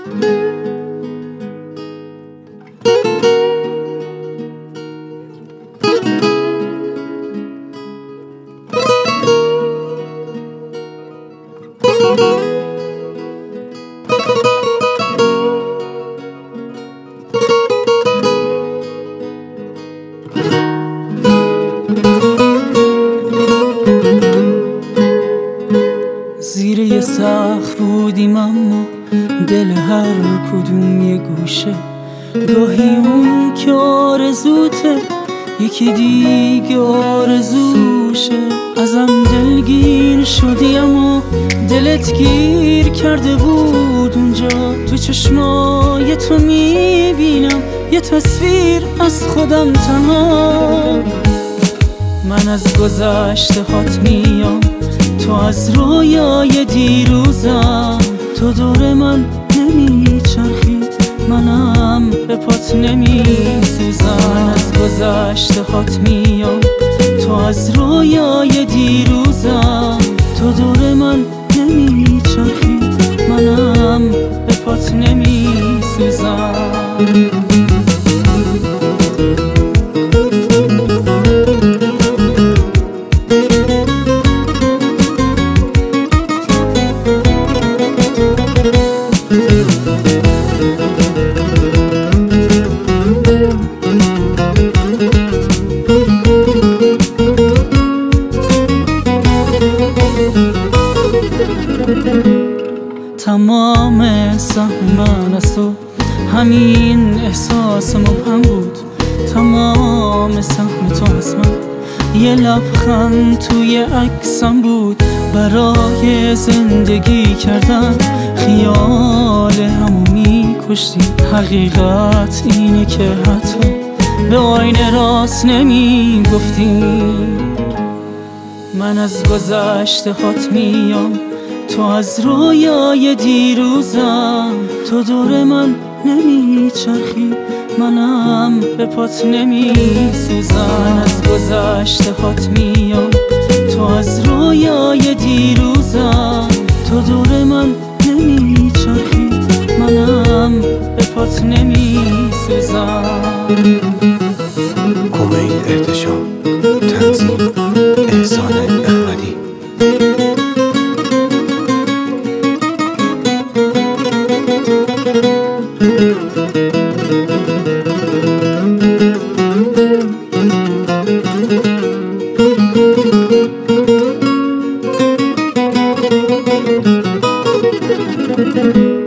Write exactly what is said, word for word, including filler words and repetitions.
زیر یه سقف بودیم اما دل هر کدوم یه گوشه، گاهی اون که آرزوته یکی دیگه آرزوشه. ازم دلگیر شدی اما دلت گیر کرده بود اونجا. تو چشمای تو میبینم یه تصویر از خودم تنها. من از گذشته هات میام، تو از رویای دیروزم. تو دور من نمیچرخی، منم به پات نمیسوزم. از گذشته هات میام، تو از رویای دیروزم. تو دور من نمیچرخی، منم به پات نمیسوزم. تمام سهم من از تو همین احساس مبهم بود. تمام سهم تو از من یه لبخند توی عکسم بود. برای زندگی کردن خیال همو میکشتی. حقیقت اینه که حتی به آینه راست نمیگفتی. من از گذشته هات میام، تو از رویای دیروزم. تو دور من نمیچرخی، منم به پات نمیسوزم. از گذشته هات میام، تو از رویای دیروزم. تو دور من نمیچرخی، منم به پات نمیسوزم. کمین احتشام، تنظیم احسان احمدی. Thank you.